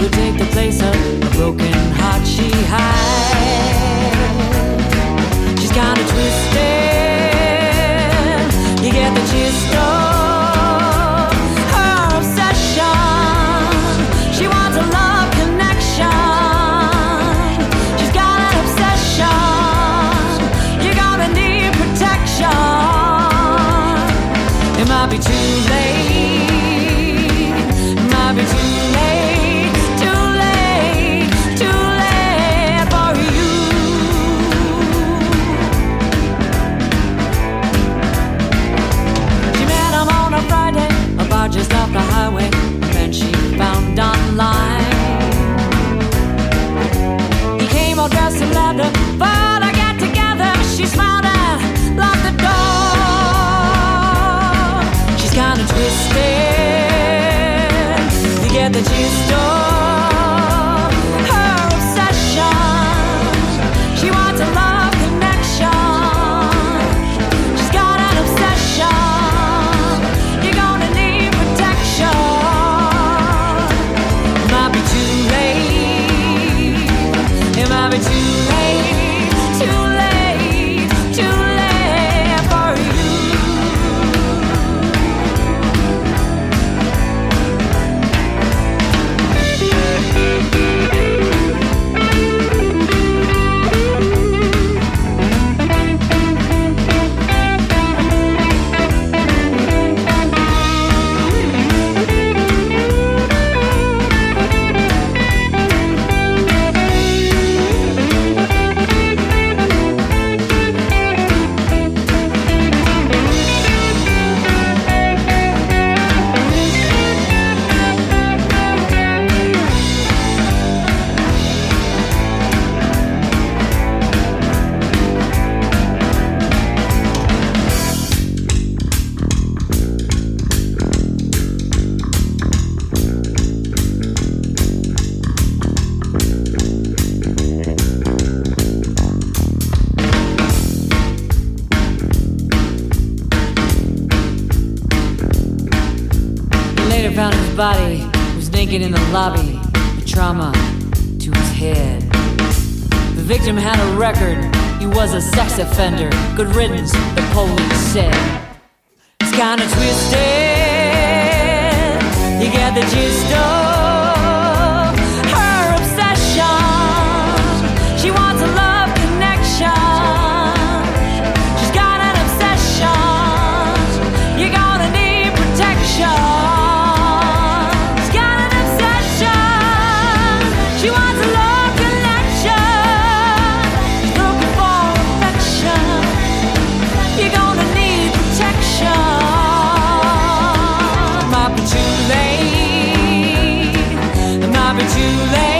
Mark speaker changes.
Speaker 1: would take the place of a broken heart she had. She's kinda twisted, you get the gist of her obsession. She wants a love connection. She's got an obsession. You're gonna need protection. It might be too late. It might be too late. Too late. Too late for you. She met him on a Friday, about just off the highway. A man she found online. He came all dressed in leather, but I got together. She smiled and locked the door. She's kinda twisted, you get the gist of her obsession. She wants a love connection. She's got an obsession. You're gonna need protection. It might be too late. It might be too late. Too late. Too late for you. Later found his body, he was naked in the lobby, with trauma to his head. The victim had a record, he was a sex offender. Good riddance, the police said. It's kinda twisted, you get the gist of her obsession. She wants a love connection. She's got an obsession. You're gonna need protection. She's got an obsession. She wants a love connection. She's looking for affection. You're gonna need protection. Might be too late. It might be too late.